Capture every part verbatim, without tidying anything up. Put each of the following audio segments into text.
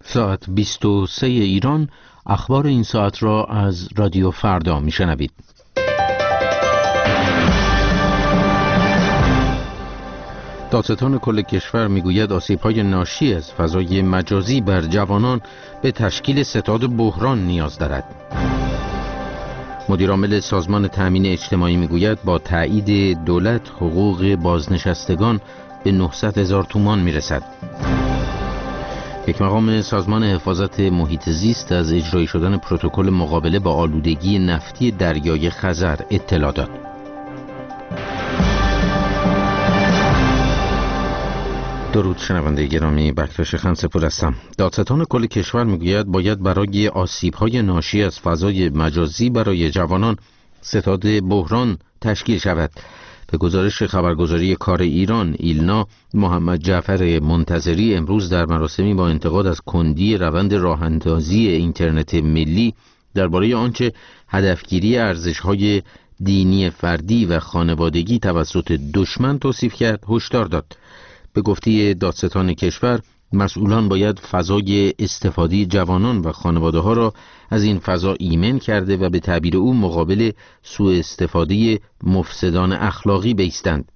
ساعت بیست و سه ایران. اخبار این ساعت را از رادیو فردا میشنوید. دادستان کل کشور میگوید آسیب‌های ناشی از فضای مجازی بر جوانان به تشکیل ستاد بحران نیاز دارد. مدیرعامل سازمان تأمین اجتماعی میگوید با تایید دولت حقوق بازنشستگان به نهصد هزار تومان میرسد. یک مقام سازمان حفاظت محیط زیست از اجرایی شدن پروتکل مقابله با آلودگی نفتی دریای خزر اطلاع داد. درود شنونده گرامی، بکتاش خنسپور هستم. دادستان کل کشور میگوید باید برای آسیب‌های ناشی از فضای مجازی برای جوانان ستاد بحران تشکیل شود. به گزارش خبرگزاری کار ایران ایلنا، محمد جعفر منتظری امروز در مراسمی با انتقاد از کندی روند راه‌اندازی اینترنت ملی درباره آنچه هدفگیری ارزش‌های دینی فردی و خانوادگی توسط دشمن توصیف کرد هشدار داد. به گفته دادستان کشور، مسئولان باید فضای استفاده جوانان و خانواده ها را از این فضا ایمن کرده و به تعبیر او مقابل سوء استفاده مفسدان اخلاقی بایستند.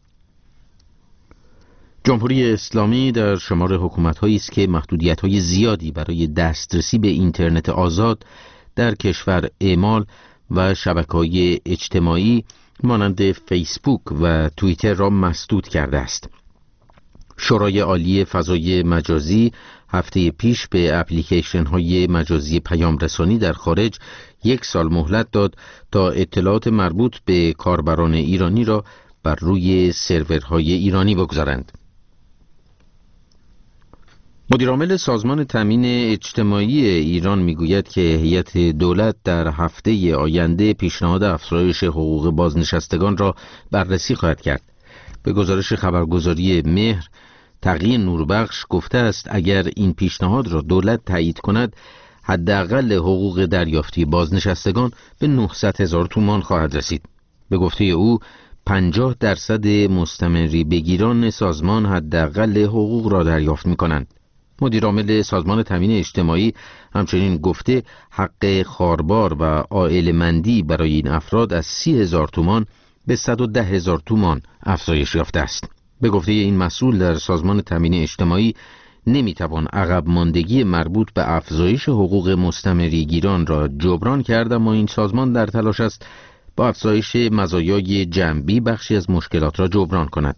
جمهوری اسلامی در شمار حکومت‌هایی است که محدودیت‌های زیادی برای دسترسی به اینترنت آزاد در کشور اعمال و شبکه‌های اجتماعی مانند فیسبوک و توییتر را مسدود کرده است. شورای عالی فضای مجازی هفته پیش به اپلیکیشن های مجازی پیام رسانی در خارج یک سال مهلت داد تا اطلاعات مربوط به کاربران ایرانی را بر روی سرورهای ایرانی بگذارند. مدیرعامل سازمان تأمین اجتماعی ایران میگوید که هیئت دولت در هفته آینده پیشنهاد افزایش حقوق بازنشستگان را بررسی خواهد کرد. به گزارش خبرگزاری مهر، تقی نوربخش گفته است اگر این پیشنهاد را دولت تایید کند حداقل حقوق دریافتی بازنشستگان به نهصد هزار تومان خواهد رسید. به گفته او پنجاه درصد مستمری بگیران سازمان حداقل حقوق را دریافت می کنند. مدیرعامل سازمان تأمین اجتماعی همچنین گفته حق خاربار و عائله مندی برای این افراد از سی هزار تومان به صد و ده هزار تومان افزایش یافته است. به گفته این مسئول در سازمان تأمین اجتماعی نمیتوان عقب ماندگی مربوط به افزایش حقوق مستمری گیران را جبران کرد، اما این سازمان در تلاش است با افزایش مزایای جنبی بخشی از مشکلات را جبران کند.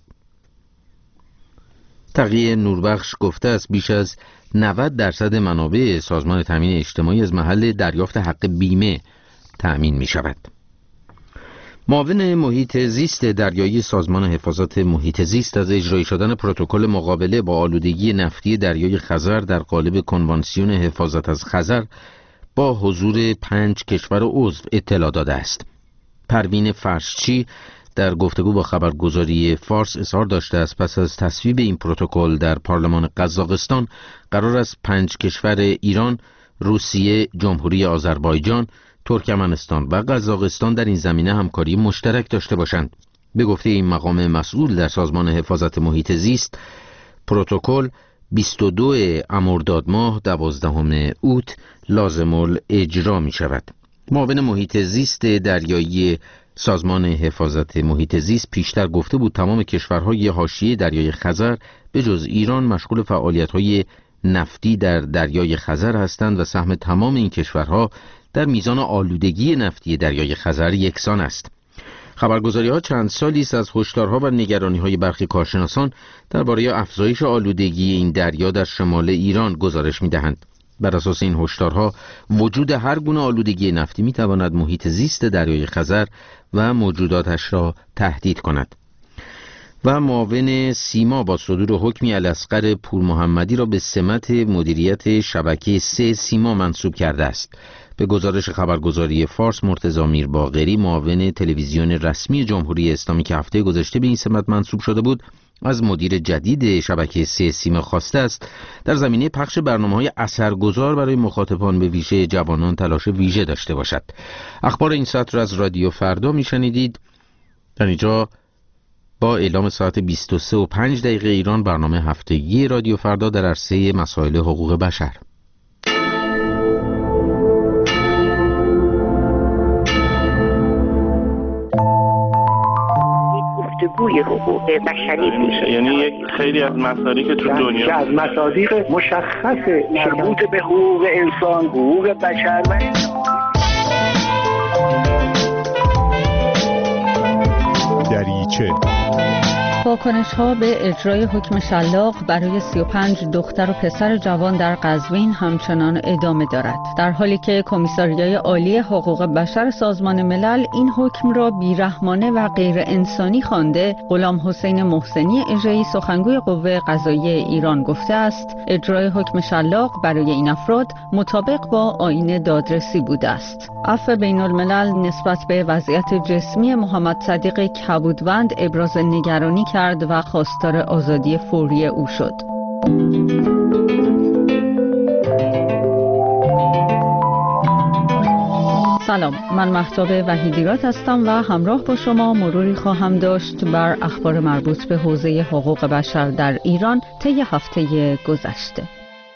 تقی نوربخش گفته است بیش از نود درصد منابع سازمان تأمین اجتماعی از محل دریافت حق بیمه تأمین می شود. معاون محیط زیست دریایی سازمان حفاظت محیط زیست از اجرایی شدن پروتکل مقابله با آلودگی نفتی دریای خزر در قالب کنوانسیون حفاظت از خزر با حضور پنج کشور عضو اطلاع داده است. پروین فرشچی در گفتگو با خبرگزاری فارس اظهار داشته است پس از تصویب این پروتکل در پارلمان قزاقستان قرار است پنج کشور ایران، روسیه، جمهوری آذربایجان، ترکمنستان و قزاقستان در این زمینه همکاری مشترک داشته باشند. به گفته این مقام مسئول در سازمان حفاظت محیط زیست، پروتکل بیست و دو مرداد ماه دوازدهم اوت لازم الاجرا می شود. معاون محیط زیست دریایی سازمان حفاظت محیط زیست پیشتر گفته بود تمام کشورهای حاشیه دریای خزر به جز ایران مشغول فعالیت‌های نفتی در دریای خزر هستند و سهم تمام این کشورها در میزان آلودگی نفتی دریای خزر یکسان است. خبرگزاری‌ها چند سالی است از هشدارها و نگرانی‌های برخی کارشناسان درباره افزایش آلودگی این دریا در شمال ایران گزارش می‌دهند. بر اساس این هشدارها وجود هر گونه آلودگی نفتی می‌تواند محیط زیست دریای خزر و موجوداتش را تهدید کند. و معاون سیما با صدور حکمی الاصغر پورمحمدی را به سمت مدیریت شبکه سه سیما منصوب کرده است. به گزارش خبرگزاری فارس، مرتضی میرباقری معاون تلویزیون رسمی جمهوری اسلامی که هفته گذشته به این سمت منصوب شده بود از مدیر جدید شبکه سه سیما خواسته است در زمینه پخش برنامه‌های اثرگذار برای مخاطبان به ویژه جوانان تلاش ویژه داشته باشد. اخبار این ساعت را از رادیو فردا میشنیدید. در اینجا با اعلام ساعت بیست و سه و پنج دقیقه ایران برنامه هفتگی رادیو فردا در عرصه مسائل حقوق بشر. گفتگوی حقوق بشری میشه، یعنی یک خیلی از مسائلی که تو دنیا که از مصادیق مشخص مربوط به حقوق انسان، حقوق بشر و دریچه واکنش‌ها به اجرای حکم شلاق برای سی و پنج دختر و پسر جوان در قزوین همچنان ادامه دارد، در حالی که کمیساریای عالی حقوق بشر سازمان ملل این حکم را بیرحمانه و غیر انسانی خوانده. غلام حسین محسنی اژه‌ای سخنگوی قوه قضاییه ایران گفته است اجرای حکم شلاق برای این افراد مطابق با آیین دادرسی بوده است. عفو بین الملل نسبت به وضعیت جسمی محمد صدیق کبودوند ابراز نگرانی کرد و خواستار آزادی فوری او شد. سلام، من مهتاب وحیدیراد هستم و همراه با شما مروری خواهم داشت بر اخبار مربوط به حوزه حقوق بشر در ایران طی هفته گذشته.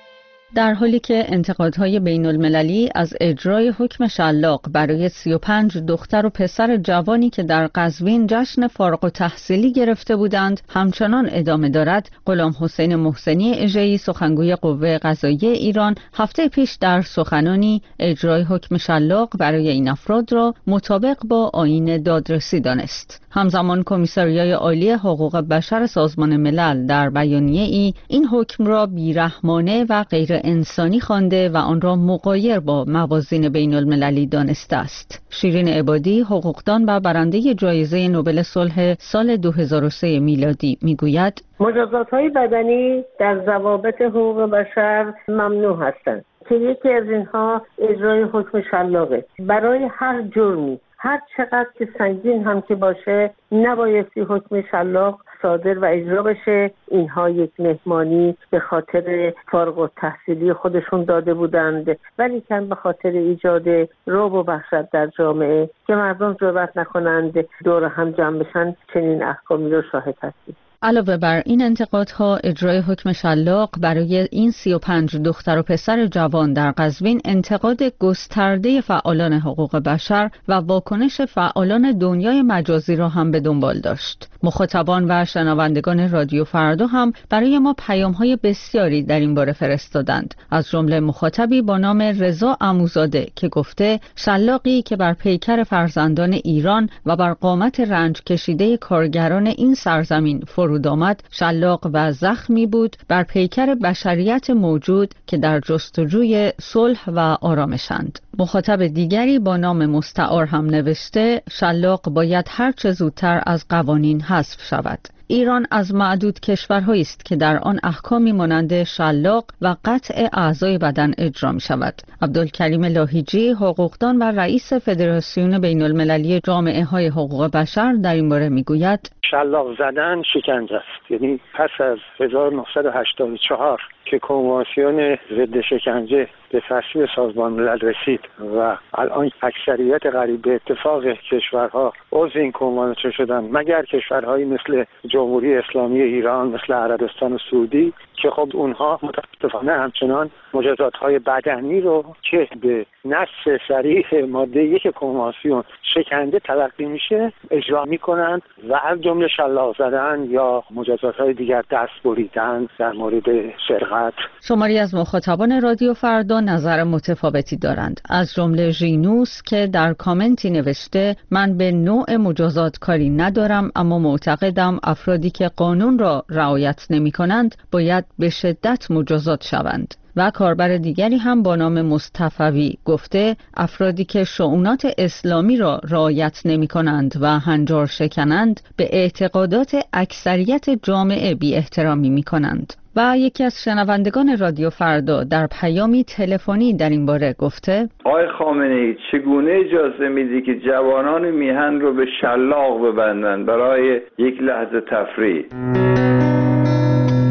در حالی که انتقادهای بین المللی از اجرای حکم شلاق برای سی و پنج دختر و پسر جوانی که در قزوین جشن فارغ التحصیلی گرفته بودند همچنان ادامه دارد، غلام حسین محسنی اژه‌ای سخنگوی قوه قضاییه ایران هفته پیش در سخنانی اجرای حکم شلاق برای این افراد را مطابق با آیین دادرسی دانست. همزمان کمیساریای عالی حقوق بشر سازمان ملل در بیانیه ای این حکم را بیرحمانه و غیر انسانی خوانده و آن را مغایر با موازین بین المللی دانسته است. شیرین عبادی، حقوقدان و برنده جایزه نوبل صلح سال دو هزار و سه میلادی میگوید مجازات‌های بدنی در ضوابط حقوق بشر ممنوع هستند که یکی از اینها اجرای حکم شلاقه. برای هر جرمی هر چقدر که سنگین هم که باشه نبایستی حکم شلاق صادر و اجرا بشه. اینها یک مهمانی به خاطر فارغ التحصیلی خودشون داده بودند، ولی کن به خاطر ایجاد رعب و وحشت در جامعه که مردم جرئت نکنند دور هم جمع بشن چنین احکامی رو شاهد هستیم. علاوه بر این انتقادها، اجرای حکم شلاق برای این سی و پنج دختر و پسر جوان در قزوین انتقاد گسترده فعالان حقوق بشر و واکنش فعالان دنیای مجازی را هم به دنبال داشت. مخاطبان و شنوندگان رادیو فردا هم برای ما پیام‌های بسیاری در این باره فرستادند، از جمله مخاطبی با نام رضا عموزاده که گفته شلاقی که بر پیکر فرزندان ایران و بر قامت رنج کشیده کارگران این سرزمین فرود آمد شلاق و زخمی بود بر پیکر بشریت موجود که در جستجوی صلح و آرامشند. مخاطب دیگری با نام مستعار هم نوشته شلاق باید هر چه زودتر از قوانین حذف شود. ایران از معدود کشورهایی است که در آن احکامی مانند شلاق و قطع اعضای بدن اجرا می شود. عبدالکریم لاهیجی، حقوقدان و رئیس فدراسیون بین المللی جامعه های حقوق بشر در این باره می گوید شلاق زدن شکنجه است. یعنی پس از هزار و نهصد و هشتاد و چهار که کنوانسیون ضد شکنجه به تصویب سازمان ملل رسید و الان اکثریت قریب به اتفاق کشورها عضو این کنوانسیون شدن مگر کشورهایی مثل جمهوری اسلامی ایران، مثل عربستان و سعودی که خب اونها متاسفانه همچنان مجازات‌های بدنی رو که به نص صریح ماده یک کنوانسیون شکنجه تلقی میشه اجرا میکنند و از جمله شلاق زدن یا مجازات‌های دیگر، دست بریدن در مورد سرقت. شماری از مخاطبان رادیو فردا نظر متفاوتی دارند، از جمله ژینوس که در کامنتی نوشته من به نوع مجازات کاری ندارم اما معتقدم افرادی که قانون را رعایت نمی‌کنند باید به شدت مجازات شوند. و کاربر دیگری هم با نام مصطفی گفته افرادی که شؤونات اسلامی را رعایت نمی کنند و هنجار شکنند به اعتقادات اکثریت جامعه بی احترامی می کنند. و یکی از شنوندگان رادیو فردا در پیامی تلفنی در این باره گفته آقای خامنه‌ای چگونه اجازه میدی که جوانان میهن رو به شلاق ببندن برای یک لحظه تفریح؟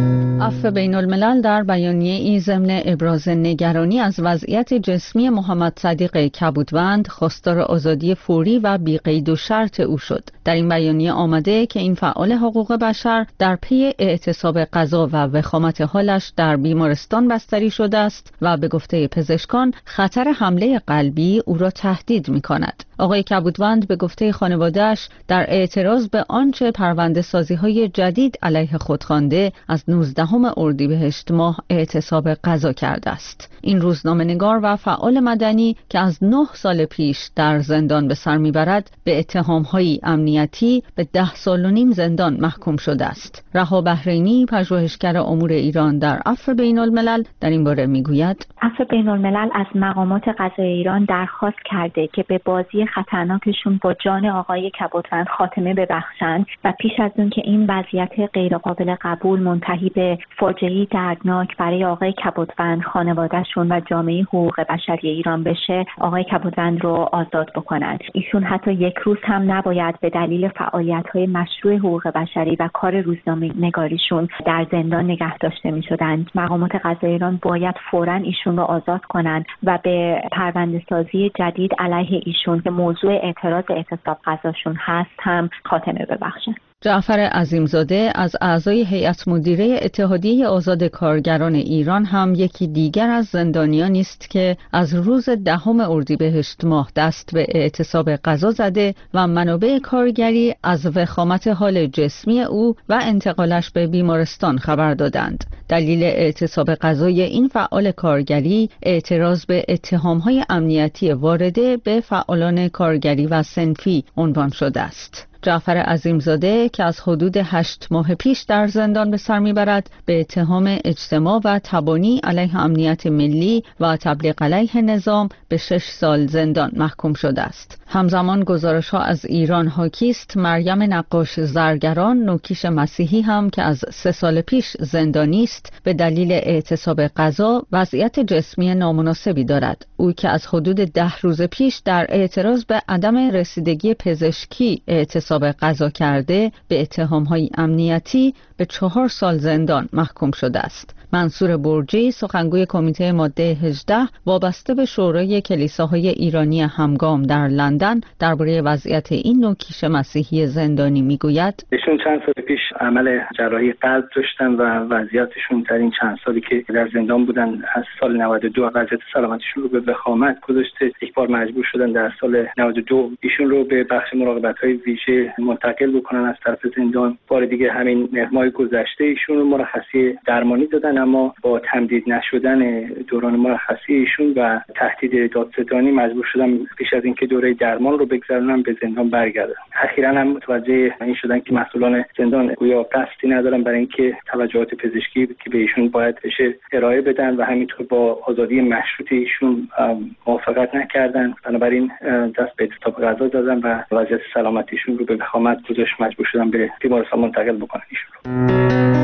عفو بین الملل در بیانیه ای ضمن ابراز نگرانی از وضعیت جسمی محمد صدیق کبودوند خواستار آزادی فوری و بی قید و شرط او شد. در این بیانیه آمده که این فعال حقوق بشر در پی اعتصاب غذا و وخامت حالش در بیمارستان بستری شده است و به گفته پزشکان خطر حمله قلبی او را تهدید می کند. آقای کبودوند به گفته خانواده‌اش در اعتراض به آنچه پرونده سازی‌های جدید علیه خود خوانده از نوزدهم اردیبهشت ماه اعتصاب غذا کرده است. این روزنامه‌نگار و فعال مدنی که از نه سال پیش در زندان به سر میبرد به اتهام‌های امنیتی به ده سال و نیم زندان محکوم شده است. رها بحرینی پژوهشگر امور ایران در عفو بین الملل در این باره میگوید عفو بین الملل از مقامات قضایی ایران درخواست کرده که به بازی خطرناکشون با جان آقای کبودوند خاتمه ببخشند و پیش از اون که این وضعیت غیرقابل قبول منتهی به فاجعه‌ای دردناک برای آقای کبودوند، خانواده‌شون و جامعه حقوق بشری ایران بشه، آقای کبودوند رو آزاد بکنند. ایشون حتی یک روز هم نباید به دلیل فعالیت‌های مشروع حقوق بشری و کار روزنامه‌نگاریشون در زندان نگه داشته می‌شدند. مقامات قضایی ایران باید فوراً ایشون رو آزاد کنند و به پرونده‌سازی جدید علیه ایشون که موضوع اعتراض اعتصاب غذاشون هست هم خاتمه ببخشند. جعفر عظیمزاده از اعضای هیئت مدیره اتحادیه آزاد کارگران ایران هم یکی دیگر از زندانیانی است که از روز دهم اردیبهشت ماه دست به اعتصاب غذا زده و منابع کارگری از وخامت حال جسمی او و انتقالش به بیمارستان خبر دادند. دلیل اعتصاب غذای این فعال کارگری اعتراض به اتهام‌های امنیتی وارده به فعالان کارگری و صنفی عنوان شده است. جعفر عظیمزاده که از حدود هشت ماه پیش در زندان به سر میبرد به اتهام اجتماع و تبانی علیه امنیت ملی و تبلیغ علیه نظام به شش سال زندان محکوم شده است. همزمان گزارش ها از ایران حاکی است مریم نقاش زرگران نوکیش مسیحی هم که از سه سال پیش زندانی است به دلیل اعتصاب غذا وضعیت جسمی نامناسبی دارد. او که از حدود ده روز پیش در اعتراض به عدم رسیدگی پزشکی اعتصاب غذا کرده به اتهام‌های امنیتی به چهار سال زندان محکوم شده است. منصور برجی سخنگوی کمیته ماده هجده وابسته به شورای کلیساهای ایرانی همگام در لندن درباره وضعیت این نوکیش مسیحی زندانی میگوید ایشون چند سال پیش عمل جراحی قلب داشتن و وضعیتشون در این چند سالی که در زندان بودن از سال نود و دو وضعیت سلامتیشون رو به وخامت گذاشته. یک بار مجبور شدن در سال نود و دو ایشون رو به بخش مراقبت‌های ویژه منتقل بکنن از طرف زندان. بار دیگه همین ماه گذشته ایشون رو مرخصی درمانی دادن، اما با تمدید نشدن دوران مرخصی ایشون و تهدید دادستانی مجبور شدن پیش از اینکه دوره درمان رو بگذرونن به زندان برگردن. اخیراً هم متوجه این شدن که مسئولان زندان گویا قصدی ندارن برای اینکه توجهات پزشکی که به ایشون باید بشه ارائه بدن و همینطور با آزادی مشروط ایشون موافقت نکردن. بنابراین دست به اعتصاب غذا دادن و وضعیت سلامتیشون رو به وخامت گذاشت، مجبور شدن به بیمارستان منتقل بکنن ایشون رو.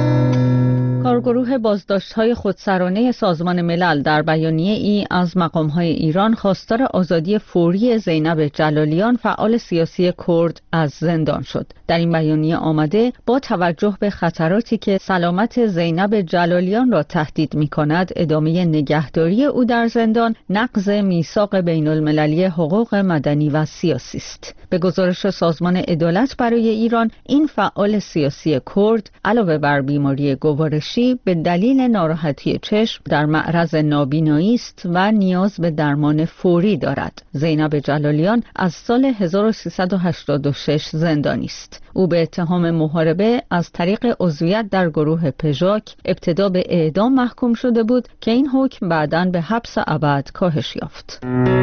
کارگروه بازداشت‌های خودسرانه سازمان ملل در بیانیه ای از مقام‌های ایران خواستار آزادی فوری زینب جلالیان فعال سیاسی کرد از زندان شد. در این بیانیه آمده با توجه به خطراتی که سلامت زینب جلالیان را تهدید می‌کند ادامه نگهداری او در زندان نقض میثاق بین‌المللی حقوق مدنی و سیاسی است. به گزارش سازمان عدالت برای ایران این فعال سیاسی کرد علاوه بر بیماری گوارشی به دلیل ناراحتی چشم در معرض نابینایی است و نیاز به درمان فوری دارد. زینب جلالیان از سال هزار و سیصد و هشتاد و شش زندانی است. او به اتهام محاربه از طریق عضویت در گروه پژاک ابتدا به اعدام محکوم شده بود که این حکم بعداً به حبس ابد کاهش یافت.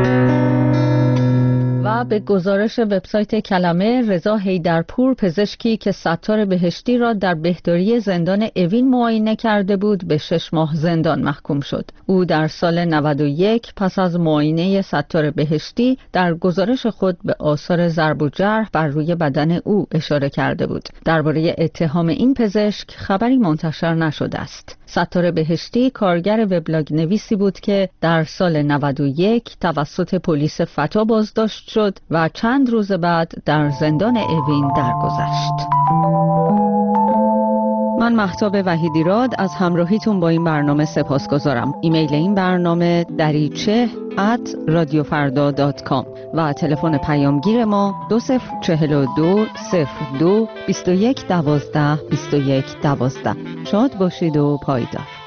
و به گزارش وبسایت کلمه رضا حیدرپور پزشکی که ستار بهشتی را در بهداری زندان اوین معاینه کرده بود به شش ماه زندان محکوم شد. او در سال نود و یک پس از معاینه ستار بهشتی در گزارش خود به آثار ضرب و جرح بر روی بدن او اشاره کرده بود. درباره اتهام این پزشک خبری منتشر نشده است. ستار بهشتی کارگر وبلاگ نویسی بود که در سال نود و یک توسط پلیس فتا بازداشت شد و چند روز بعد در زندان اوین درگذشت. من مهتاب وحیدیراد از همراهیتون با این برنامه سپاسگزارم. ایمیل این برنامه دریچه ات رادیوفردا دات کام و تلفن پیامگیر ما دو صفر چهل و دو صفر دو بیست و یک دوازده بیست و یک دوازده. شاد باشید و پایدار.